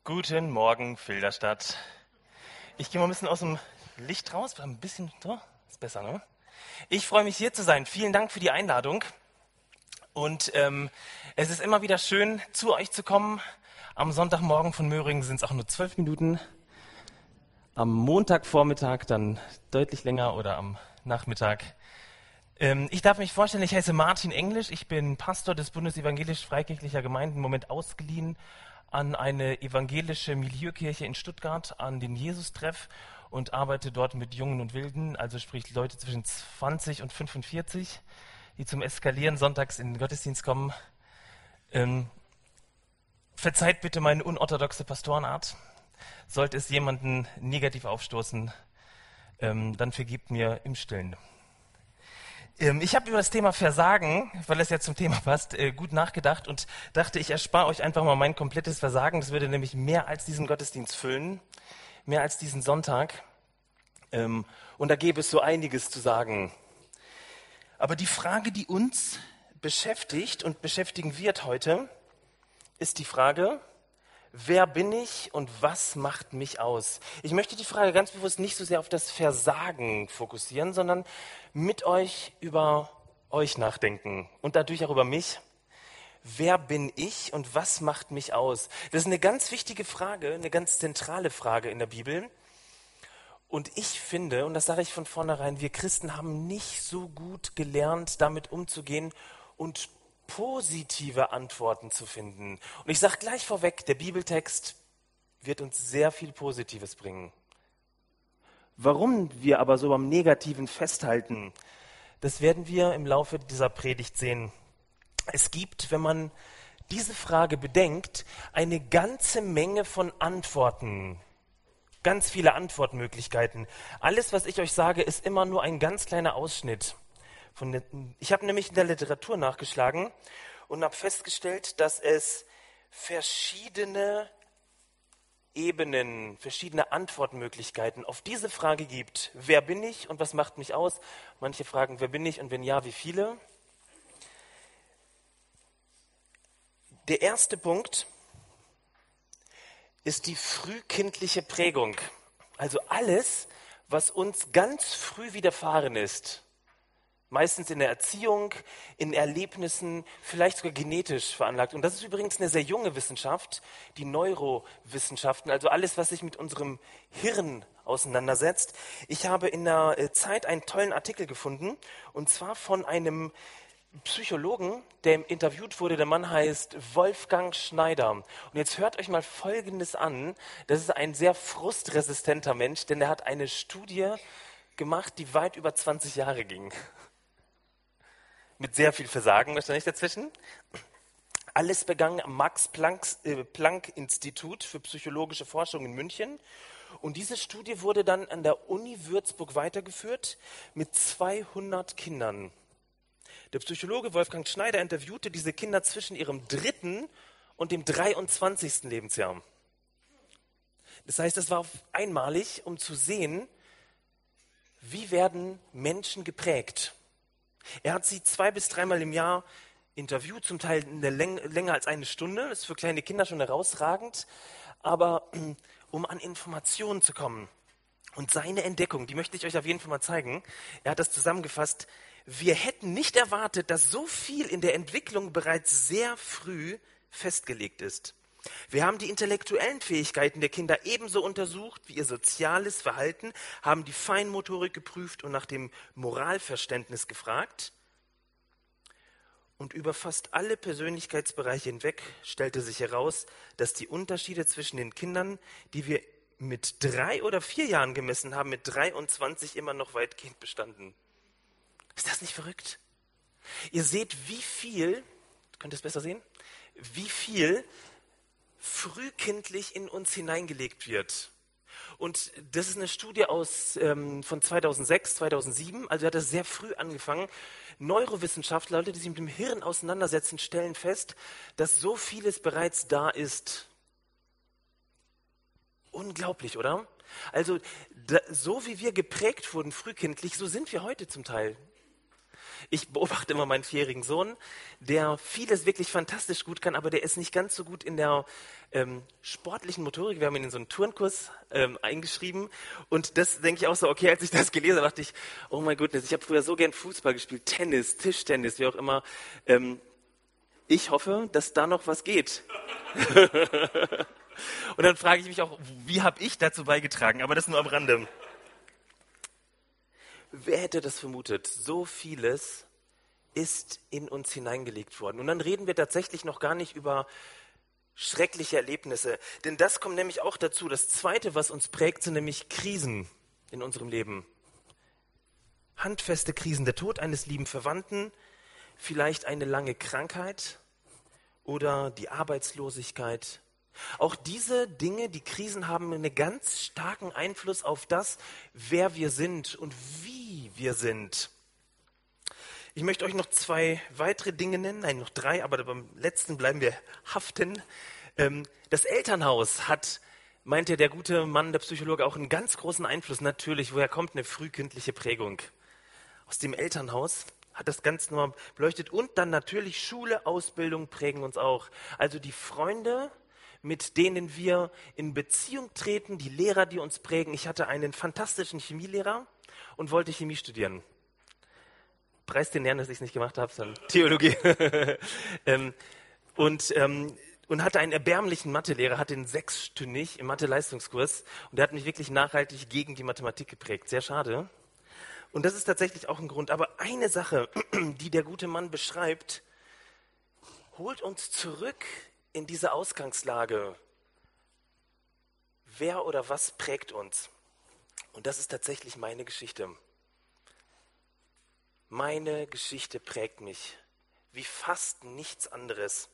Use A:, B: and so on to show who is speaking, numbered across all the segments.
A: Guten Morgen, Filderstadt. Ich gehe mal ein bisschen aus dem Licht raus, ein bisschen, so, ist besser, ne? Ich freue mich, hier zu sein. Vielen Dank für die Einladung. Und es ist immer wieder schön, zu euch zu kommen. Am Sonntagmorgen von Möhringen sind es auch nur 12 Minuten. Am Montagvormittag dann deutlich länger oder am Nachmittag. Ich darf mich vorstellen, ich heiße Martin Englisch. Ich bin Pastor des Bundesevangelisch-Freikirchlicher Gemeinden, im Moment ausgeliehen an eine evangelische Milieukirche in Stuttgart, an den Jesus-Treff und arbeite dort mit Jungen und Wilden, also sprich Leute zwischen 20 und 45, die zum Eskalieren sonntags in den Gottesdienst kommen. Verzeiht bitte meine unorthodoxe Pastorenart. Sollte es jemanden negativ aufstoßen, dann vergebt mir im Stillen. Ich habe über das Thema Versagen, weil es ja zum Thema passt, gut nachgedacht und dachte, ich erspare euch einfach mal mein komplettes Versagen. Das würde nämlich mehr als diesen Gottesdienst füllen, mehr als diesen Sonntag. Und da gäbe es so einiges zu sagen. Aber die Frage, die uns beschäftigt und beschäftigen wird heute, ist die Frage: Wer bin ich und was macht mich aus? Ich möchte die Frage ganz bewusst nicht so sehr auf das Versagen fokussieren, sondern mit euch über euch nachdenken und dadurch auch über mich. Wer bin ich und was macht mich aus? Das ist eine ganz wichtige Frage, eine ganz zentrale Frage in der Bibel. Und ich finde, und das sage ich von vornherein, wir Christen haben nicht so gut gelernt, damit umzugehen und positive Antworten zu finden. Und ich sage gleich vorweg, der Bibeltext wird uns sehr viel Positives bringen. Warum wir aber so am Negativen festhalten, das werden wir im Laufe dieser Predigt sehen. Es gibt, wenn man diese Frage bedenkt, eine ganze Menge von Antworten. Ganz viele Antwortmöglichkeiten. Alles, was ich euch sage, ist immer nur ein ganz kleiner Ausschnitt. Ich habe nämlich in der Literatur nachgeschlagen und habe festgestellt, dass es verschiedene Ebenen, verschiedene Antwortmöglichkeiten auf diese Frage gibt. Wer bin ich und was macht mich aus? Manche fragen, wer bin ich und wenn ja, wie viele? Der erste Punkt ist die frühkindliche Prägung. Also alles, was uns ganz früh widerfahren ist. Meistens in der Erziehung, in Erlebnissen, vielleicht sogar genetisch veranlagt. Und das ist übrigens eine sehr junge Wissenschaft, die Neurowissenschaften, also alles, was sich mit unserem Hirn auseinandersetzt. Ich habe in der Zeit einen tollen Artikel gefunden, und zwar von einem Psychologen, der interviewt wurde. Der Mann heißt Wolfgang Schneider. Und jetzt hört euch mal Folgendes an. Das ist ein sehr frustresistenter Mensch, denn er hat eine Studie gemacht, die weit über 20 Jahre ging. Mit sehr viel Versagen wahrscheinlich dazwischen. Alles begann am Max-Planck-Institut für psychologische Forschung in München. Und diese Studie wurde dann an der Uni Würzburg weitergeführt mit 200 Kindern. Der Psychologe Wolfgang Schneider interviewte diese Kinder zwischen ihrem 3. und dem 23. Lebensjahr. Das heißt, es war einmalig, um zu sehen, wie werden Menschen geprägt. Er hat sie 2- bis 3-mal im Jahr interviewt, zum Teil länger als eine Stunde. Das ist für kleine Kinder schon herausragend. Aber um an Informationen zu kommen. Und seine Entdeckung, die möchte ich euch auf jeden Fall mal zeigen. Er hat das zusammengefasst. Wir hätten nicht erwartet, dass so viel in der Entwicklung bereits sehr früh festgelegt ist. Wir haben die intellektuellen Fähigkeiten der Kinder ebenso untersucht wie ihr soziales Verhalten, haben die Feinmotorik geprüft und nach dem Moralverständnis gefragt. Und über fast alle Persönlichkeitsbereiche hinweg stellte sich heraus, dass die Unterschiede zwischen den Kindern, die wir mit 3 oder 4 Jahren gemessen haben, mit 23 immer noch weitgehend bestanden. Ist das nicht verrückt? Ihr seht, wie viel, könnt ihr es besser sehen, wie viel frühkindlich in uns hineingelegt wird. Und das ist eine Studie von 2006, 2007, also hat das sehr früh angefangen. Neurowissenschaftler, Leute, die sich mit dem Hirn auseinandersetzen, stellen fest, dass so vieles bereits da ist. Unglaublich, oder? Also so wie wir geprägt wurden frühkindlich, so sind wir heute zum Teil. Ich beobachte immer meinen 4-jährigen Sohn, der vieles wirklich fantastisch gut kann, aber der ist nicht ganz so gut in der sportlichen Motorik. Wir haben ihn in so einen Turnkurs eingeschrieben und das denke ich auch so, okay, als ich das gelesen habe, dachte ich, oh mein Gott, ich habe früher so gern Fußball gespielt, Tennis, Tischtennis, wie auch immer. Ich hoffe, dass da noch was geht. Und dann frage ich mich auch, wie habe ich dazu beigetragen? Aber das nur am Rande. Wer hätte das vermutet? So vieles ist in uns hineingelegt worden. Und dann reden wir tatsächlich noch gar nicht über schreckliche Erlebnisse. Denn das kommt nämlich auch dazu. Das Zweite, was uns prägt, sind nämlich Krisen in unserem Leben. Handfeste Krisen, der Tod eines lieben Verwandten, vielleicht eine lange Krankheit oder die Arbeitslosigkeit. Auch diese Dinge, die Krisen haben einen ganz starken Einfluss auf das, wer wir sind und wie wir sind. Ich möchte euch noch 2 weitere Dinge nennen, nein, noch 3, aber beim letzten bleiben wir haften. Das Elternhaus hat, meinte der gute Mann, der Psychologe, auch einen ganz großen Einfluss. Natürlich, woher kommt eine frühkindliche Prägung? Aus dem Elternhaus hat das ganz normal beleuchtet. Und dann natürlich Schule, Ausbildung prägen uns auch. Also die Freunde, mit denen wir in Beziehung treten, die Lehrer, die uns prägen. Ich hatte einen fantastischen Chemielehrer und wollte Chemie studieren. Preis den Herrn, dass ich es nicht gemacht habe, sondern Theologie. Und hatte einen erbärmlichen Mathelehrer, hatte ihn 6-stündig im Mathe-Leistungskurs und der hat mich wirklich nachhaltig gegen die Mathematik geprägt. Sehr schade. Und das ist tatsächlich auch ein Grund. Aber eine Sache, die der gute Mann beschreibt, holt uns zurück in diese Ausgangslage. Wer oder was prägt uns? Und das ist tatsächlich meine Geschichte. Meine Geschichte prägt mich wie fast nichts anderes.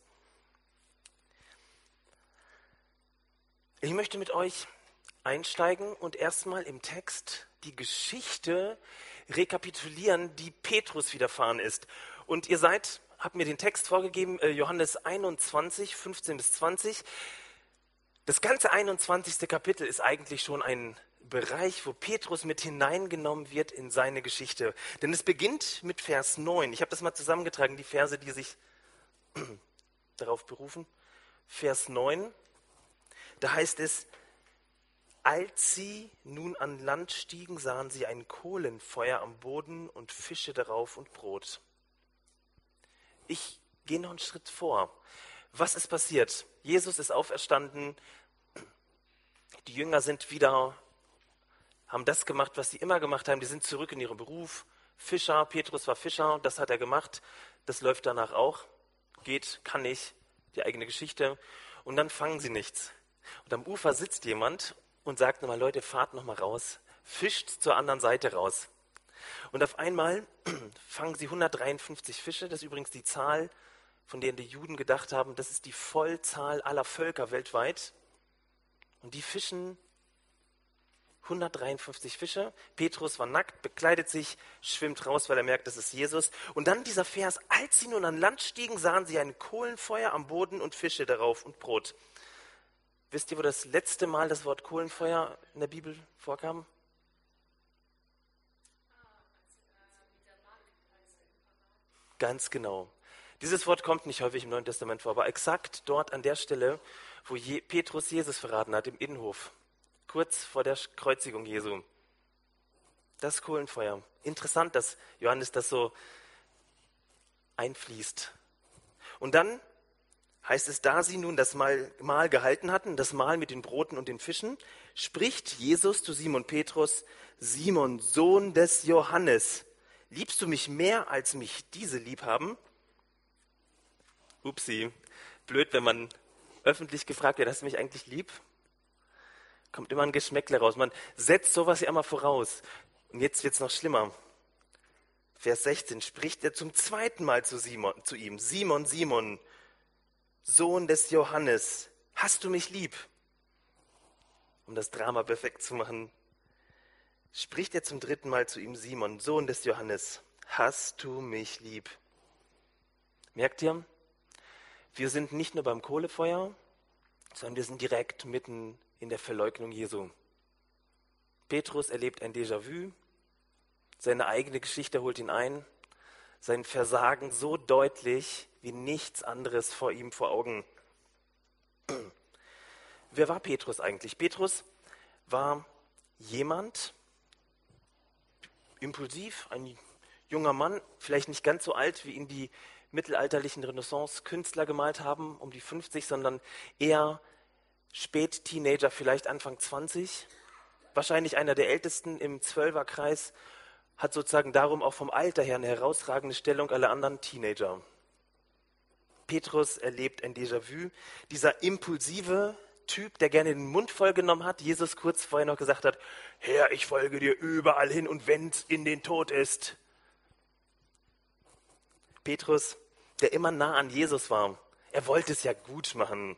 A: Ich möchte mit euch einsteigen und erstmal im Text die Geschichte rekapitulieren, die Petrus widerfahren ist. Und ihr habt mir den Text vorgegeben, Johannes 21, 15 bis 20. Das ganze 21. Kapitel ist eigentlich schon ein Bereich, wo Petrus mit hineingenommen wird in seine Geschichte. Denn es beginnt mit Vers 9. Ich habe das mal zusammengetragen, die Verse, die sich darauf berufen. Vers 9, da heißt es, als sie nun an Land stiegen, sahen sie ein Kohlenfeuer am Boden und Fische darauf und Brot. Ich gehe noch einen Schritt vor. Was ist passiert? Jesus ist auferstanden. Die Jünger sind wieder, haben das gemacht, was sie immer gemacht haben. Die sind zurück in ihren Beruf. Fischer, Petrus war Fischer, das hat er gemacht. Das läuft danach auch. Geht, kann nicht, die eigene Geschichte. Und dann fangen sie nichts. Und am Ufer sitzt jemand und sagt nochmal, Leute, fahrt nochmal raus. Fischt zur anderen Seite raus. Und auf einmal fangen sie 153 Fische. Das ist übrigens die Zahl, von der die Juden gedacht haben, das ist die Vollzahl aller Völker weltweit. Und die fischen 153 Fische. Petrus war nackt, bekleidet sich, schwimmt raus, weil er merkt, das ist Jesus. Und dann dieser Vers, als sie nun an Land stiegen, sahen sie ein Kohlenfeuer am Boden und Fische darauf und Brot. Wisst ihr, wo das letzte Mal das Wort Kohlenfeuer in der Bibel vorkam? Ganz genau. Dieses Wort kommt nicht häufig im Neuen Testament vor, aber exakt dort an der Stelle, wo Petrus Jesus verraten hat, im Innenhof, kurz vor der Kreuzigung Jesu. Das Kohlenfeuer. Interessant, dass Johannes das so einfließt. Und dann heißt es, da sie nun das Mahl gehalten hatten, das Mahl mit den Broten und den Fischen, spricht Jesus zu Simon Petrus, Simon, Sohn des Johannes, liebst du mich mehr, als mich diese lieb haben? Upsi, blöd, wenn man öffentlich gefragt wird, hast du mich eigentlich lieb? Kommt immer ein Geschmäckle raus. Man setzt sowas ja immer voraus. Und jetzt wird es noch schlimmer. Vers 16 spricht er zum zweiten Mal zu ihm. Simon, Simon, Sohn des Johannes, hast du mich lieb? Um das Drama perfekt zu machen, spricht er zum dritten Mal zu ihm. Simon, Sohn des Johannes, hast du mich lieb? Merkt ihr? Wir sind nicht nur beim Kohlefeuer, sondern wir sind direkt mitten in der Verleugnung Jesu. Petrus erlebt ein Déjà-vu, seine eigene Geschichte holt ihn ein. sein Versagen so deutlich wie nichts anderes vor ihm vor Augen. Wer war Petrus eigentlich? Petrus war jemand, impulsiv, ein junger Mann, vielleicht nicht ganz so alt, wie ihn die mittelalterlichen Renaissance-Künstler gemalt haben, um die 50, sondern eher Spät-Teenager, vielleicht Anfang 20. Wahrscheinlich einer der Ältesten im Zwölferkreis, hat sozusagen darum auch vom Alter her eine herausragende Stellung, alle anderen Teenager. Petrus erlebt ein Déjà-vu, dieser impulsive Typ, der gerne den Mund vollgenommen hat, Jesus kurz vorher noch gesagt hat, Herr, ich folge dir überall hin und wenn's in den Tod ist. Petrus, der immer nah an Jesus war, er wollte es ja gut machen.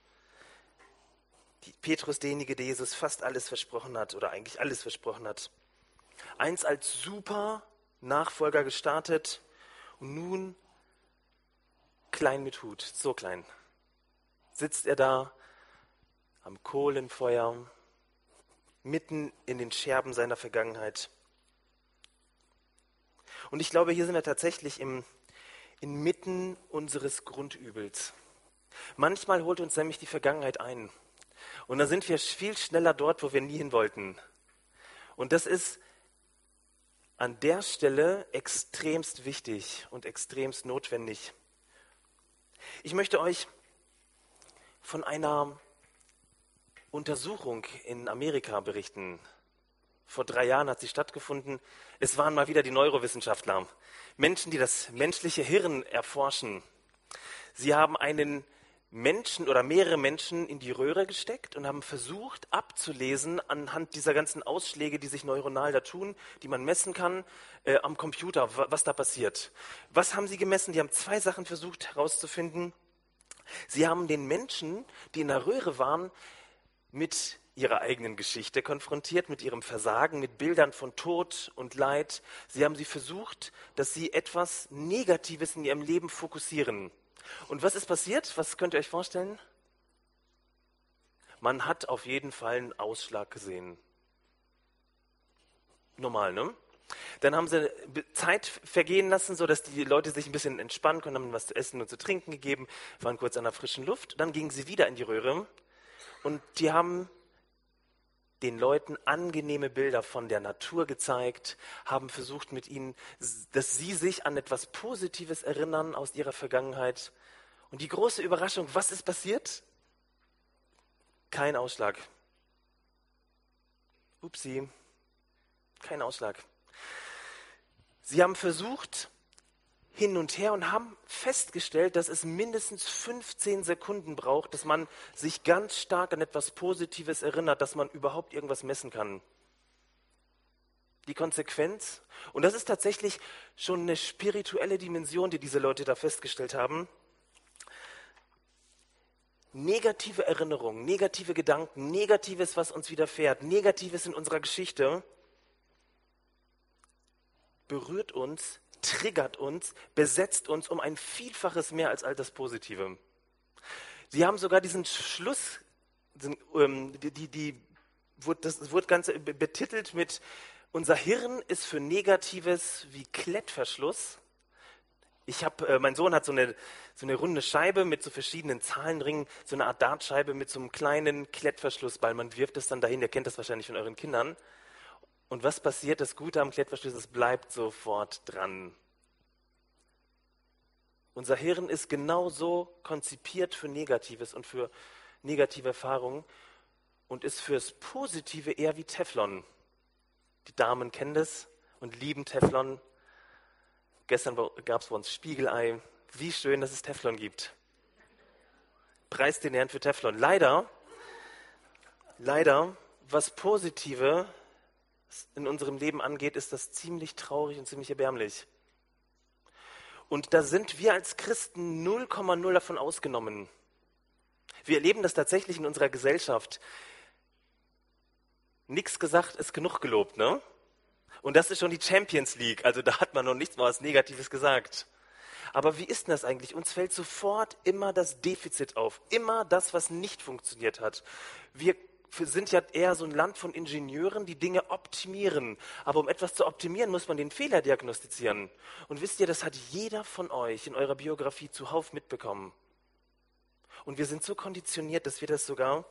A: Petrus, derjenige, der Jesus fast alles versprochen hat oder eigentlich alles versprochen hat. Einst als super Nachfolger gestartet und nun klein mit Hut, so klein. Sitzt er da am Kohlenfeuer, mitten in den Scherben seiner Vergangenheit. Und ich glaube, hier sind wir tatsächlich inmitten unseres Grundübels. Manchmal holt uns nämlich die Vergangenheit ein. Und dann sind wir viel schneller dort, wo wir nie hin wollten. Und das ist an der Stelle extremst wichtig und extremst notwendig. Ich möchte euch von einer Untersuchung in Amerika berichten. Vor 3 Jahren hat sie stattgefunden. Es waren mal wieder die Neurowissenschaftler, Menschen, die das menschliche Hirn erforschen. Sie haben einen Menschen oder mehrere Menschen in die Röhre gesteckt und haben versucht abzulesen anhand dieser ganzen Ausschläge, die sich neuronal da tun, die man messen kann am Computer, was da passiert. Was haben sie gemessen? Die haben 2 Sachen versucht herauszufinden. Sie haben den Menschen, die in der Röhre waren, mit ihrer eigenen Geschichte konfrontiert, mit ihrem Versagen, mit Bildern von Tod und Leid. Sie haben sie versucht, dass sie etwas Negatives in ihrem Leben fokussieren. Und was ist passiert? Was könnt ihr euch vorstellen? Man hat auf jeden Fall einen Ausschlag gesehen. Normal, ne? Dann haben sie Zeit vergehen lassen, sodass die Leute sich ein bisschen entspannen konnten, haben was zu essen und zu trinken gegeben, waren kurz an der frischen Luft. Dann gingen sie wieder in die Röhre und die haben den Leuten angenehme Bilder von der Natur gezeigt, haben versucht mit ihnen, dass sie sich an etwas Positives erinnern aus ihrer Vergangenheit. Und die große Überraschung, was ist passiert? Kein Ausschlag. Upsi, kein Ausschlag. Sie haben versucht, hin und her und haben festgestellt, dass es mindestens 15 Sekunden braucht, dass man sich ganz stark an etwas Positives erinnert, dass man überhaupt irgendwas messen kann. Die Konsequenz, und das ist tatsächlich schon eine spirituelle Dimension, die diese Leute da festgestellt haben, negative Erinnerungen, negative Gedanken, Negatives, was uns widerfährt, Negatives in unserer Geschichte, berührt uns, triggert uns, besetzt uns um ein Vielfaches mehr als all das Positive. Sie haben sogar diesen Schluss, das wurde ganz betitelt mit, unser Hirn ist für Negatives wie Klettverschluss. Mein Sohn hat so eine runde Scheibe mit so verschiedenen Zahlenringen, so eine Art Dartscheibe mit so einem kleinen Klettverschlussball. Man wirft es dann dahin, ihr kennt das wahrscheinlich von euren Kindern. Und was passiert? Das Gute am Klettverschluss, es bleibt sofort dran. Unser Hirn ist genauso konzipiert für Negatives und für negative Erfahrungen und ist fürs Positive eher wie Teflon. Die Damen kennen das und lieben Teflon. Gestern gab es bei uns Spiegelei. Wie schön, dass es Teflon gibt. Preis den Herrn für Teflon. Leider, was Positive in unserem Leben angeht, ist das ziemlich traurig und ziemlich erbärmlich. Und da sind wir als Christen 0,0 davon ausgenommen. Wir erleben das tatsächlich in unserer Gesellschaft. Nichts gesagt ist genug gelobt, ne? Und das ist schon die Champions League, also da hat man noch nichts mal was Negatives gesagt. Aber wie ist denn das eigentlich? Uns fällt sofort immer das Defizit auf, immer das, was nicht funktioniert hat. Wir sind ja eher so ein Land von Ingenieuren, die Dinge optimieren. Aber um etwas zu optimieren, muss man den Fehler diagnostizieren. Und wisst ihr, das hat jeder von euch in eurer Biografie zuhauf mitbekommen. Und wir sind so konditioniert, dass wir das sogar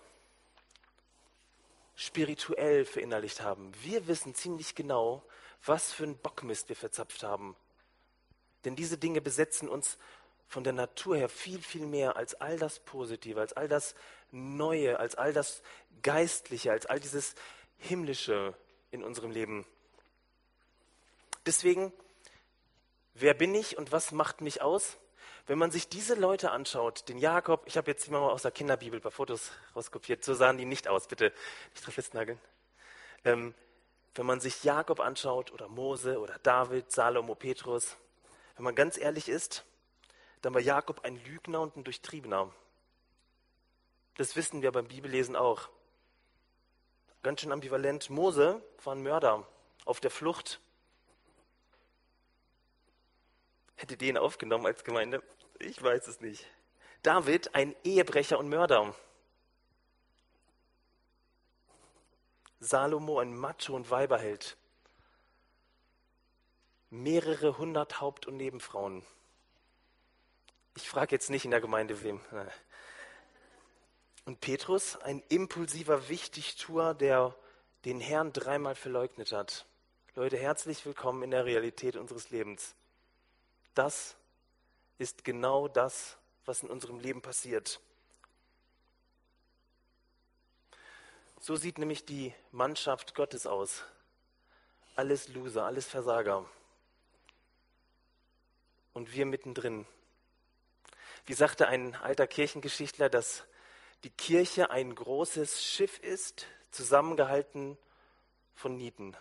A: spirituell verinnerlicht haben. Wir wissen ziemlich genau, was für einen Bockmist wir verzapft haben. Denn diese Dinge besetzen uns von der Natur her viel, viel mehr als all das Positive, als all das Neue, als all das Geistliche, als all dieses Himmlische in unserem Leben. Deswegen, wer bin ich und was macht mich aus? Wenn man sich diese Leute anschaut, den Jakob, ich habe jetzt hier mal aus der Kinderbibel ein paar Fotos rauskopiert, so sahen die nicht aus, bitte nicht drauf festnageln. Wenn man sich Jakob anschaut oder Mose oder David, Salomo, Petrus, wenn man ganz ehrlich ist, dann war Jakob ein Lügner und ein Durchtriebener. Das wissen wir beim Bibellesen auch. Ganz schön ambivalent. Mose war ein Mörder auf der Flucht. Hättet ihr ihn aufgenommen als Gemeinde? Ich weiß es nicht. David, ein Ehebrecher und Mörder. Salomo, ein Macho und Weiberheld. Mehrere 100 Haupt- und Nebenfrauen. Ich frage jetzt nicht in der Gemeinde wem. Und Petrus, ein impulsiver Wichtigtuer, der den Herrn 3-mal verleugnet hat. Leute, herzlich willkommen in der Realität unseres Lebens. Das ist genau das, was in unserem Leben passiert. So sieht nämlich die Mannschaft Gottes aus. Alles Loser, alles Versager. Und wir mittendrin. Wie sagte ein alter Kirchengeschichtler, dass die Kirche ein großes Schiff ist, zusammengehalten von Nieten.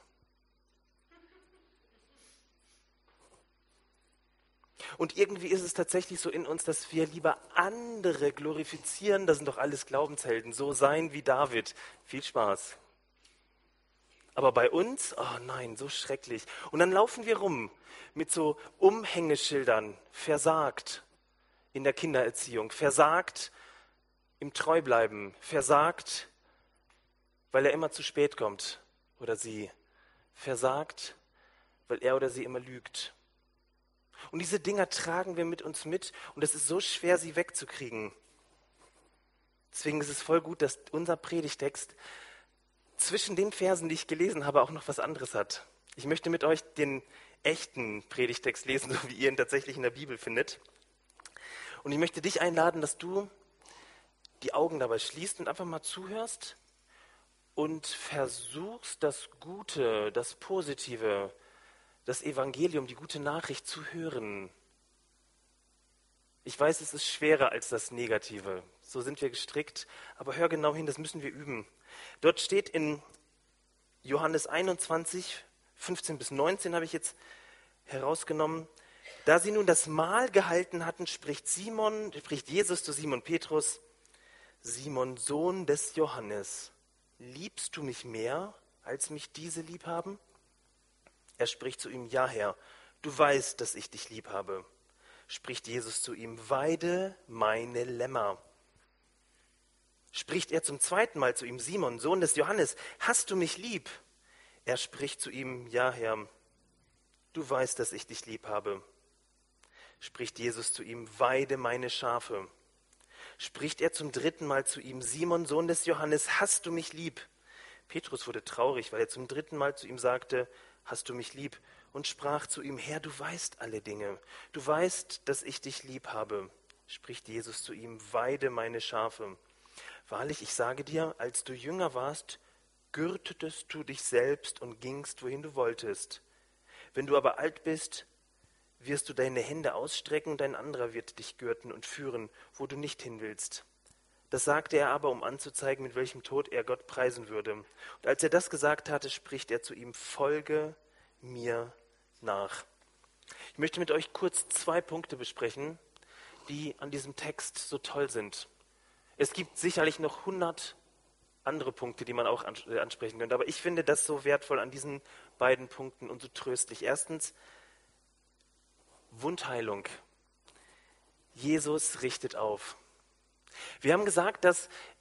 A: Und irgendwie ist es tatsächlich so in uns, dass wir lieber andere glorifizieren. Das sind doch alles Glaubenshelden. So sein wie David. Viel Spaß. Aber bei uns, oh nein, so schrecklich. Und dann laufen wir rum mit so Umhängeschildern. Versagt in der Kindererziehung. Versagt im Treubleiben. Versagt, weil er immer zu spät kommt. Oder sie. Versagt, weil er oder sie immer lügt. Und diese Dinger tragen wir mit uns mit und es ist so schwer, sie wegzukriegen. Deswegen ist es voll gut, dass unser Predigtext zwischen den Versen, die ich gelesen habe, auch noch was anderes hat. Ich möchte mit euch den echten Predigtext lesen, so wie ihr ihn tatsächlich in der Bibel findet. Und ich möchte dich einladen, dass du die Augen dabei schließt und einfach mal zuhörst und versuchst, das Gute, das Positive, das Evangelium, die gute Nachricht zu hören. Ich weiß, es ist schwerer als das Negative. So sind wir gestrickt. Aber hör genau hin, das müssen wir üben. Dort steht in Johannes 21, 15 bis 19 habe ich jetzt herausgenommen. Da sie nun das Mahl gehalten hatten, spricht Jesus zu Simon Petrus: Simon, Sohn des Johannes, liebst du mich mehr, als mich diese lieb haben? Er spricht zu ihm: Ja, Herr, du weißt, dass ich dich lieb habe. Spricht Jesus zu ihm: Weide meine Lämmer. Spricht er zum zweiten Mal zu ihm: Simon, Sohn des Johannes, hast du mich lieb? Er spricht zu ihm: Ja, Herr, du weißt, dass ich dich lieb habe. Spricht Jesus zu ihm: Weide meine Schafe. Spricht er zum dritten Mal zu ihm: Simon, Sohn des Johannes, hast du mich lieb? Petrus wurde traurig, weil er zum dritten Mal zu ihm sagte: Hast du mich lieb? Und sprach zu ihm: Herr, du weißt alle Dinge. Du weißt, dass ich dich lieb habe. Spricht Jesus zu ihm: Weide meine Schafe. Wahrlich, ich sage dir, als du jünger warst, gürtetest du dich selbst und gingst, wohin du wolltest. Wenn du aber alt bist, wirst du deine Hände ausstrecken und ein anderer wird dich gürten und führen, wo du nicht hin willst. Das sagte er aber, um anzuzeigen, mit welchem Tod er Gott preisen würde. Und als er das gesagt hatte, spricht er zu ihm: Folge mir nach. Ich möchte mit euch kurz 2 Punkte besprechen, die an diesem Text so toll sind. Es gibt sicherlich noch 100 andere Punkte, die man auch ansprechen könnte, aber ich finde das so wertvoll an diesen beiden Punkten und so tröstlich. Erstens, Wundheilung. Jesus richtet auf. Wir haben gesagt, dass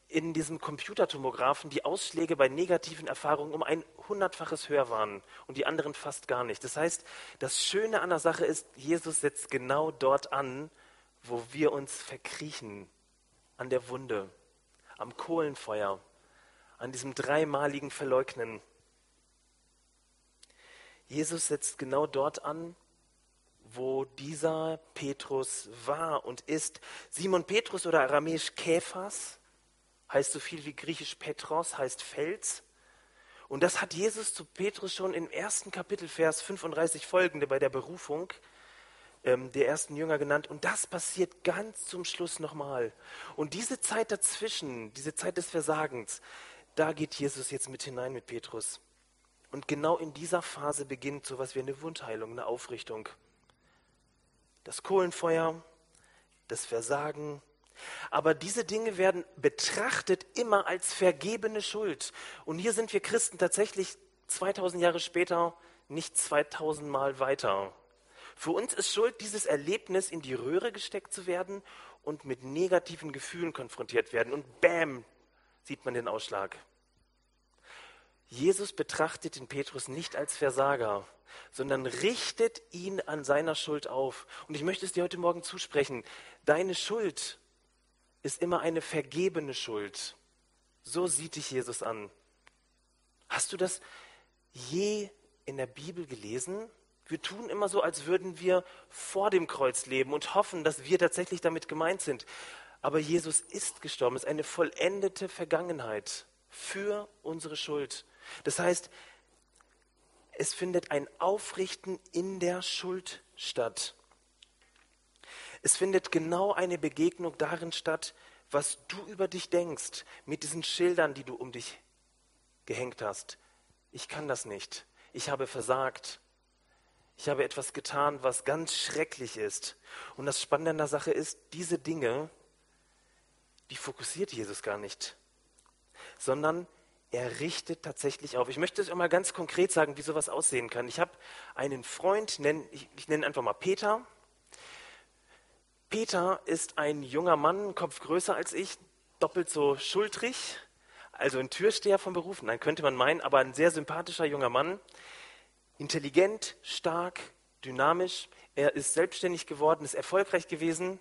A: in diesem Computertomographen die Ausschläge bei negativen Erfahrungen um ein 100-faches höher waren und die anderen fast gar nicht. Das heißt, das Schöne an der Sache ist, Jesus setzt genau dort an, wo wir uns verkriechen, an der Wunde, am Kohlenfeuer, an diesem dreimaligen Verleugnen. Jesus setzt genau dort an, wo dieser Petrus war und ist. Simon Petrus oder aramäisch Kephas heißt so viel wie griechisch Petros, heißt Fels. Und das hat Jesus zu Petrus schon im 1. Kapitel, Vers 35 folgende bei der Berufung der ersten Jünger genannt. Und das passiert ganz zum Schluss nochmal. Und diese Zeit dazwischen, diese Zeit des Versagens, da geht Jesus jetzt mit hinein mit Petrus. Und genau in dieser Phase beginnt so etwas wie eine Wundheilung, eine Aufrichtung. Das Kohlenfeuer, das Versagen. Aber diese Dinge werden betrachtet immer als vergebene Schuld. Und hier sind wir Christen tatsächlich 2000 Jahre später nicht 2000 Mal weiter. Für uns ist Schuld dieses Erlebnis, in die Röhre gesteckt zu werden und mit negativen Gefühlen konfrontiert werden. Und bam, sieht man den Ausschlag. Jesus betrachtet den Petrus nicht als Versager, sondern richtet ihn an seiner Schuld auf. Und ich möchte es dir heute Morgen zusprechen. Deine Schuld ist immer eine vergebene Schuld. So sieht dich Jesus an. Hast du das je in der Bibel gelesen? Wir tun immer so, als würden wir vor dem Kreuz leben und hoffen, dass wir tatsächlich damit gemeint sind. Aber Jesus ist gestorben. Es ist eine vollendete Vergangenheit für unsere Schuld. Das heißt, es findet ein Aufrichten in der Schuld statt. Es findet genau eine Begegnung darin statt, was du über dich denkst, mit diesen Schildern, die du um dich gehängt hast. Ich kann das nicht. Ich habe versagt. Ich habe etwas getan, was ganz schrecklich ist. Und das Spannende an der Sache ist, diese Dinge, die fokussiert Jesus gar nicht, sondern er richtet tatsächlich auf. Ich möchte es mal ganz konkret sagen, wie sowas aussehen kann. Ich habe einen Freund, ich nenne ihn einfach mal Peter. Peter ist ein junger Mann, einen Kopf größer als ich, doppelt so schultrig, also ein Türsteher von Beruf, nein, könnte man meinen, aber ein sehr sympathischer junger Mann. Intelligent, stark, dynamisch. Er ist selbstständig geworden, ist erfolgreich gewesen,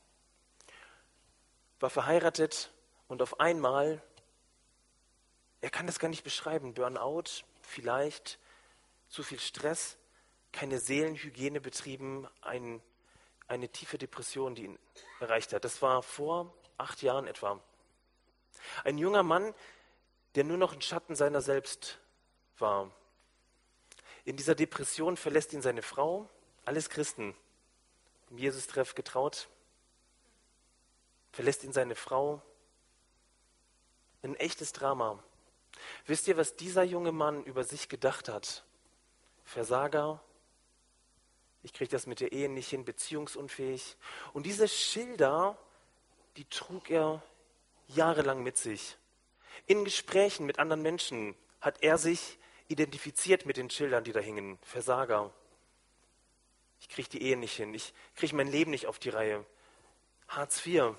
A: war verheiratet und auf einmal, er kann das gar nicht beschreiben, Burnout vielleicht, zu viel Stress, keine Seelenhygiene betrieben, eine tiefe Depression, die ihn erreicht hat. Das war vor 8 Jahren etwa. Ein junger Mann, der nur noch ein Schatten seiner selbst war. In dieser Depression verlässt ihn seine Frau, alles Christen, im Jesus-Treff getraut, verlässt ihn seine Frau. Ein echtes Drama. Wisst ihr, was dieser junge Mann über sich gedacht hat? Versager, ich kriege das mit der Ehe nicht hin, beziehungsunfähig. Und diese Schilder, die trug er jahrelang mit sich. In Gesprächen mit anderen Menschen hat er sich identifiziert mit den Schildern, die da hingen. Versager. Ich kriege die Ehe nicht hin. Ich kriege mein Leben nicht auf die Reihe. Hartz IV.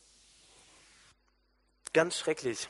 A: Ganz schrecklich.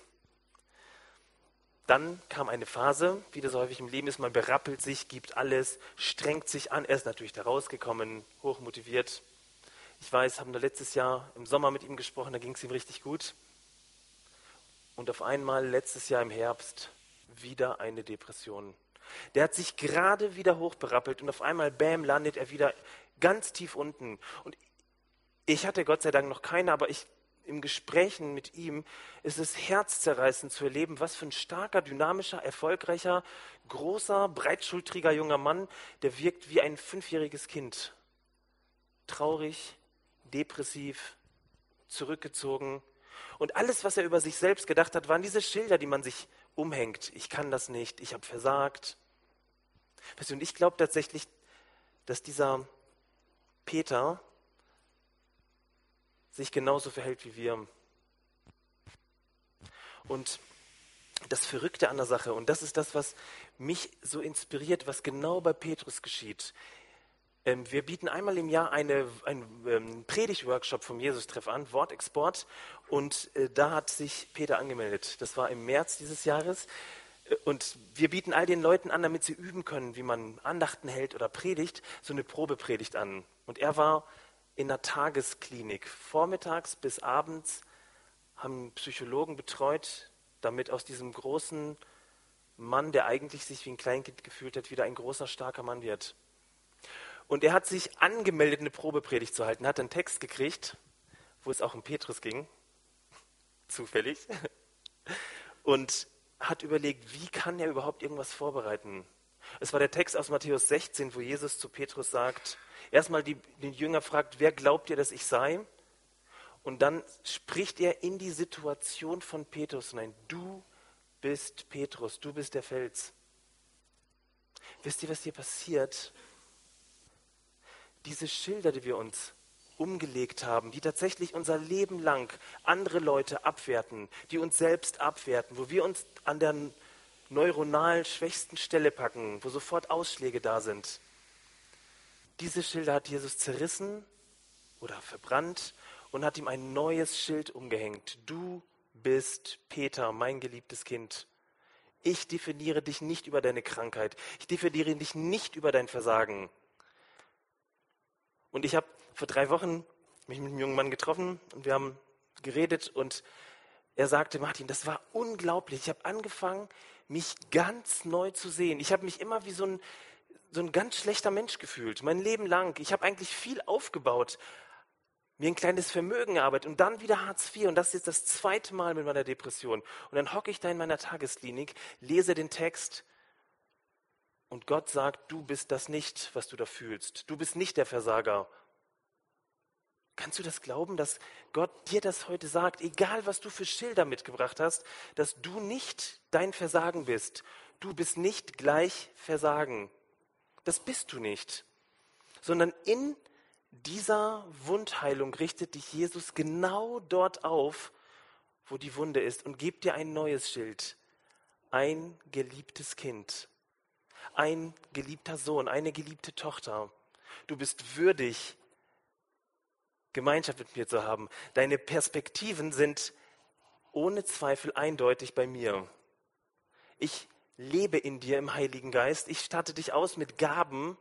A: Dann kam eine Phase, wie das häufig im Leben ist, man berappelt sich, gibt alles, strengt sich an. Er ist natürlich da rausgekommen, hochmotiviert. Ich weiß, haben wir letztes Jahr im Sommer mit ihm gesprochen, da ging es ihm richtig gut. Und auf einmal letztes Jahr im Herbst wieder eine Depression. Der hat sich gerade wieder hochberappelt und auf einmal, bam, landet er wieder ganz tief unten. Und ich hatte Gott sei Dank noch keine, aber im Gesprächen mit ihm ist es herzzerreißend zu erleben, was für ein starker, dynamischer, erfolgreicher, großer, breitschultriger junger Mann, der wirkt wie ein 5-jähriges Kind. Traurig, depressiv, zurückgezogen. Und alles, was er über sich selbst gedacht hat, waren diese Schilder, die man sich umhängt. Ich kann das nicht, ich habe versagt. Und ich glaube tatsächlich, dass dieser Peter sich genauso verhält wie wir. Und das Verrückte an der Sache, und das ist das, was mich so inspiriert, was genau bei Petrus geschieht. Wir bieten einmal im Jahr einen Predigtworkshop vom Jesus-Treff an, Wortexport. Und da hat sich Peter angemeldet. Das war im März dieses Jahres. Und wir bieten all den Leuten an, damit sie üben können, wie man Andachten hält oder predigt, so eine Probepredigt an. Und er war in einer Tagesklinik. Vormittags bis abends haben Psychologen betreut, damit aus diesem großen Mann, der eigentlich sich wie ein Kleinkind gefühlt hat, wieder ein großer, starker Mann wird. Und er hat sich angemeldet, eine Probepredigt zu halten, hat einen Text gekriegt, wo es auch um Petrus ging, zufällig, und hat überlegt, wie kann er überhaupt irgendwas vorbereiten. Es war der Text aus Matthäus 16, wo Jesus zu Petrus sagt, erstmal den Jünger fragt, wer glaubt ihr, dass ich sei? Und dann spricht er in die Situation von Petrus hinein, du bist Petrus, du bist der Fels. Wisst ihr, was hier passiert? Diese Schilder, die wir uns umgelegt haben, die tatsächlich unser Leben lang andere Leute abwerten, die uns selbst abwerten, wo wir uns an der neuronal schwächsten Stelle packen, wo sofort Ausschläge da sind. Diese Schilder hat Jesus zerrissen oder verbrannt und hat ihm ein neues Schild umgehängt. Du bist Peter, mein geliebtes Kind. Ich definiere dich nicht über deine Krankheit. Ich definiere dich nicht über dein Versagen. Und ich habe vor 3 Wochen mich mit einem jungen Mann getroffen und wir haben geredet und er sagte, Martin, das war unglaublich. Ich habe angefangen, mich ganz neu zu sehen. Ich habe mich immer wie so ein ganz schlechter Mensch gefühlt, mein Leben lang. Ich habe eigentlich viel aufgebaut, mir ein kleines Vermögen erarbeitet und dann wieder Hartz IV. Und das ist jetzt das 2. Mal mit meiner Depression. Und dann hocke ich da in meiner Tagesklinik, lese den Text und Gott sagt, du bist das nicht, was du da fühlst. Du bist nicht der Versager. Kannst du das glauben, dass Gott dir das heute sagt, egal was du für Schilder mitgebracht hast, dass du nicht dein Versagen bist. Du bist nicht gleich Versagen. Das bist du nicht. Sondern in dieser Wundheilung richtet dich Jesus genau dort auf, wo die Wunde ist und gibt dir ein neues Schild. Ein geliebtes Kind. Ein geliebter Sohn, eine geliebte Tochter. Du bist würdig, Gemeinschaft mit mir zu haben. Deine Perspektiven sind ohne Zweifel eindeutig bei mir. Ich lebe in dir im Heiligen Geist. Ich statte dich aus mit Gaben.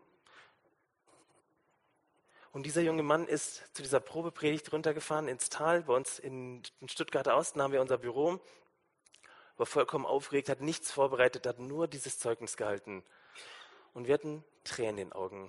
A: Und dieser junge Mann ist zu dieser Probepredigt runtergefahren ins Tal. Bei uns in Stuttgarter Osten haben wir unser Büro. War vollkommen aufgeregt, hat nichts vorbereitet, hat nur dieses Zeugnis gehalten. Und wir hatten Tränen in den Augen.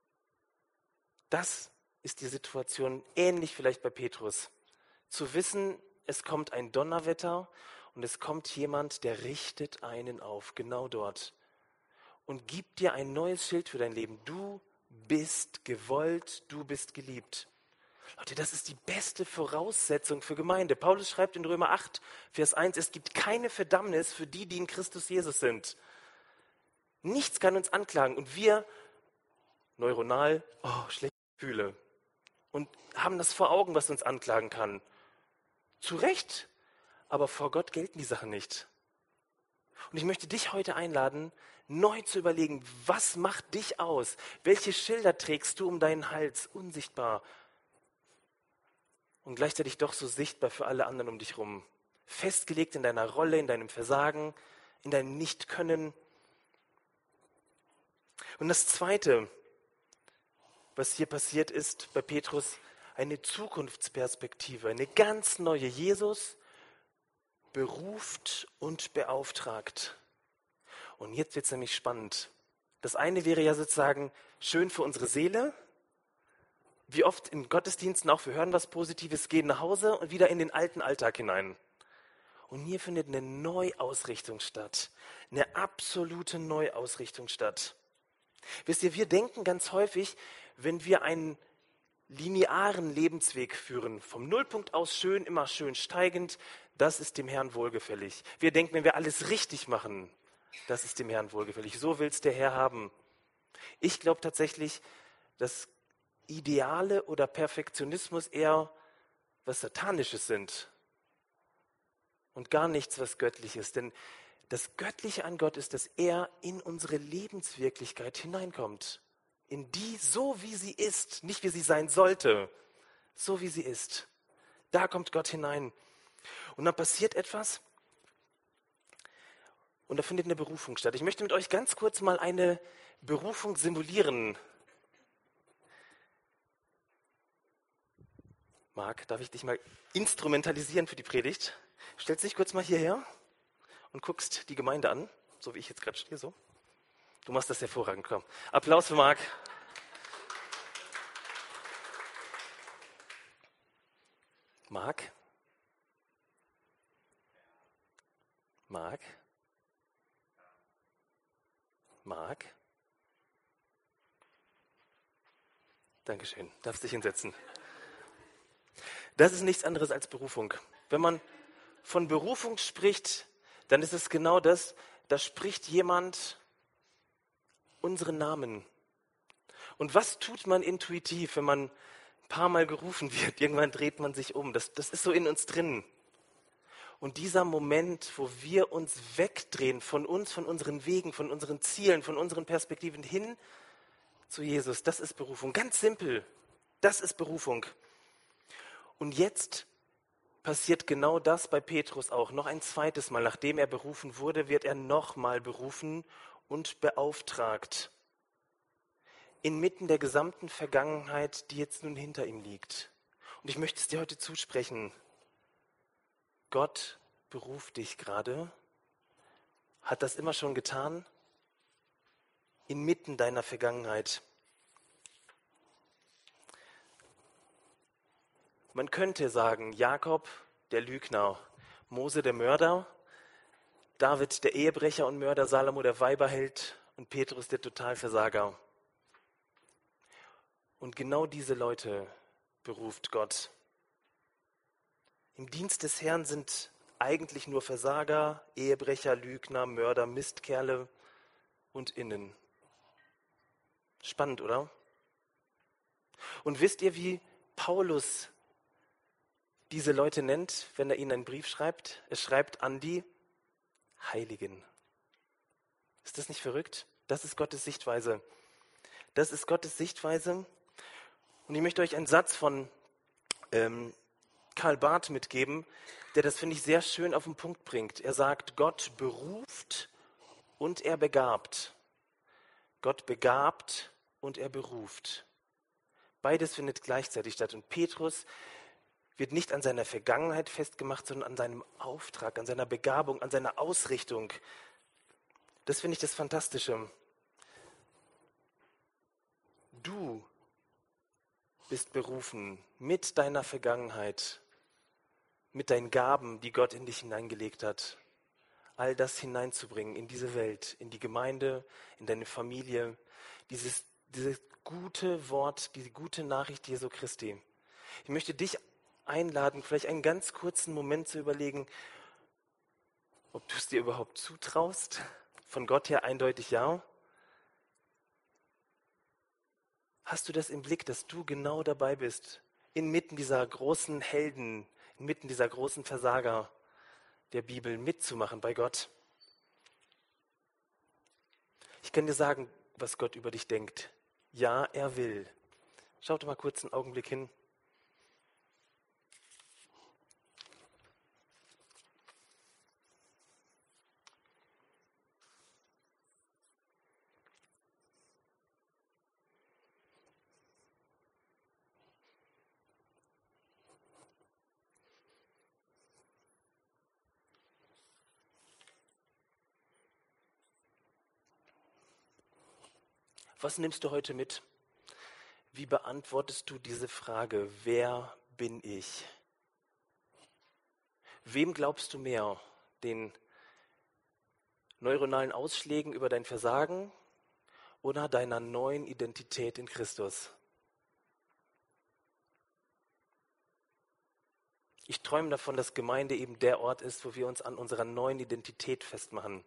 A: Das ist die Situation, ähnlich vielleicht bei Petrus. Zu wissen, es kommt ein Donnerwetter und es kommt jemand, der richtet einen auf, genau dort. Und gibt dir ein neues Schild für dein Leben. Du bist gewollt, du bist geliebt. Leute, das ist die beste Voraussetzung für Gemeinde. Paulus schreibt in Römer 8, Vers 1, es gibt keine Verdammnis für die, die in Christus Jesus sind. Nichts kann uns anklagen und wir, neuronal, schlechte Gefühle und haben das vor Augen, was uns anklagen kann. Zu Recht, aber vor Gott gelten die Sachen nicht. Und ich möchte dich heute einladen, neu zu überlegen, was macht dich aus? Welche Schilder trägst du um deinen Hals, unsichtbar und gleichzeitig doch so sichtbar für alle anderen um dich herum? Festgelegt in deiner Rolle, in deinem Versagen, in deinem Nichtkönnen. Und das Zweite, was hier passiert ist bei Petrus, eine Zukunftsperspektive, eine ganz neue. Jesus beruft und beauftragt. Und jetzt wird es nämlich spannend. Das eine wäre ja sozusagen schön für unsere Seele. Wie oft in Gottesdiensten auch, wir hören was Positives, gehen nach Hause und wieder in den alten Alltag hinein. Und hier findet eine Neuausrichtung statt. Eine absolute Neuausrichtung statt. Wisst ihr, wir denken ganz häufig, wenn wir einen linearen Lebensweg führen, vom Nullpunkt aus schön, immer schön steigend, das ist dem Herrn wohlgefällig. Wir denken, wenn wir alles richtig machen, das ist dem Herrn wohlgefällig. So will es der Herr haben. Ich glaube tatsächlich, dass Ideale oder Perfektionismus eher was Satanisches sind und gar nichts, was Göttliches. Denn das Göttliche an Gott ist, dass er in unsere Lebenswirklichkeit hineinkommt. in die, so wie sie ist, nicht wie sie sein sollte, so wie sie ist. Da kommt Gott hinein. Und dann passiert etwas und da findet eine Berufung statt. Ich möchte mit euch ganz kurz mal eine Berufung simulieren. Marc, darf ich dich mal instrumentalisieren für die Predigt? Stellst dich kurz mal hierher und guckst die Gemeinde an, so wie ich jetzt gerade stehe, so. Du machst das hervorragend, komm. Applaus für Marc. Marc? Marc? Marc? Dankeschön, darfst dich hinsetzen. Das ist nichts anderes als Berufung. Wenn man von Berufung spricht, dann ist es genau das, da spricht jemand unseren Namen. Und was tut man intuitiv, wenn man ein paar Mal gerufen wird? Irgendwann dreht man sich um. Das ist so in uns drin. Und dieser Moment, wo wir uns wegdrehen von uns, von unseren Wegen, von unseren Zielen, von unseren Perspektiven hin zu Jesus, das ist Berufung. Ganz simpel, das ist Berufung. Und jetzt passiert genau das bei Petrus auch. Noch ein zweites Mal, nachdem er berufen wurde, wird er nochmal berufen und beauftragt. Inmitten der gesamten Vergangenheit, die jetzt nun hinter ihm liegt. Und ich möchte es dir heute zusprechen. Gott beruft dich gerade, hat das immer schon getan, inmitten deiner Vergangenheit. Man könnte sagen, Jakob, der Lügner, Mose, der Mörder, David, der Ehebrecher und Mörder, Salomo, der Weiberheld und Petrus, der Totalversager. Und genau diese Leute beruft Gott. Im Dienst des Herrn sind eigentlich nur Versager, Ehebrecher, Lügner, Mörder, Mistkerle und Innen. Spannend, oder? Und wisst ihr, wie Paulus diese Leute nennt, wenn er ihnen einen Brief schreibt? Er schreibt an die Heiligen. Ist das nicht verrückt? Das ist Gottes Sichtweise. Das ist Gottes Sichtweise. Und ich möchte euch einen Satz von Karl Barth mitgeben, der das, finde ich, sehr schön auf den Punkt bringt. Er sagt, Gott beruft und er begabt. Gott begabt und er beruft. Beides findet gleichzeitig statt. Und Petrus wird nicht an seiner Vergangenheit festgemacht, sondern an seinem Auftrag, an seiner Begabung, an seiner Ausrichtung. Das finde ich das Fantastische. Du bist berufen mit deiner Vergangenheit, mit deinen Gaben, die Gott in dich hineingelegt hat, all das hineinzubringen in diese Welt, in die Gemeinde, in deine Familie, dieses gute Wort, diese gute Nachricht Jesu Christi. Ich möchte dich einladen, vielleicht einen ganz kurzen Moment zu überlegen, ob du es dir überhaupt zutraust. Von Gott her eindeutig ja. Hast du das im Blick, dass du genau dabei bist, inmitten dieser großen Helden, inmitten dieser großen Versager der Bibel mitzumachen bei Gott? Ich kann dir sagen, was Gott über dich denkt. Ja, er will. Schau doch mal kurz einen Augenblick hin. Was nimmst du heute mit? Wie beantwortest du diese Frage, wer bin ich? Wem glaubst du mehr? Den neuronalen Ausschlägen über dein Versagen oder deiner neuen Identität in Christus? Ich träume davon, dass Gemeinde eben der Ort ist, wo wir uns an unserer neuen Identität festmachen.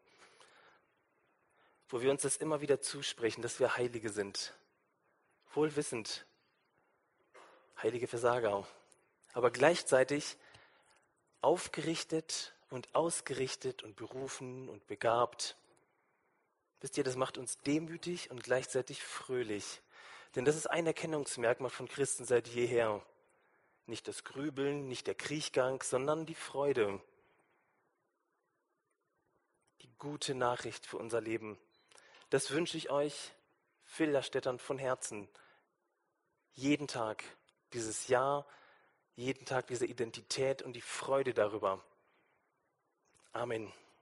A: Wo wir uns das immer wieder zusprechen, dass wir Heilige sind. Wohl wissend, heilige Versager. Aber gleichzeitig aufgerichtet und ausgerichtet und berufen und begabt. Wisst ihr, das macht uns demütig und gleichzeitig fröhlich. Denn das ist ein Erkennungsmerkmal von Christen seit jeher. Nicht das Grübeln, nicht der Kriechgang, sondern die Freude. Die gute Nachricht für unser Leben. Das wünsche ich euch, Filderstädtern, von Herzen. Jeden Tag dieses Jahr, jeden Tag diese Identität und die Freude darüber. Amen.